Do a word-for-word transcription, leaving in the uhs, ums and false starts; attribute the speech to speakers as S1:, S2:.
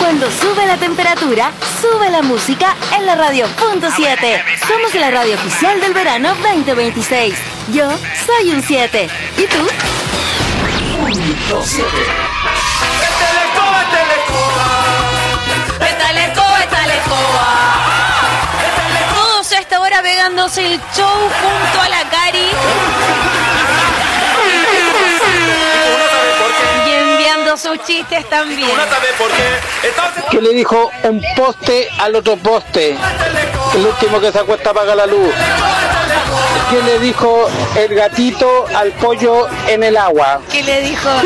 S1: Cuando sube la temperatura, sube la música en la radio punto siete. Somos la radio oficial del verano veinte veintiséis. Yo soy un siete. ¿Y tú?
S2: Punto siete.
S3: ¡Esta la escoba, esta la escoba! ¡Esta la escoba, esta la escoba!
S4: Todos a esta hora pegándose el show junto a la Cari. Y enviando sus chistes también.
S3: Uno sabe por qué. Entonces...
S5: ¿Qué le dijo un poste al otro poste? El último que se acuesta apaga la luz. ¿Qué le dijo el gatito al pollo en el agua?
S4: ¿Qué le dijo?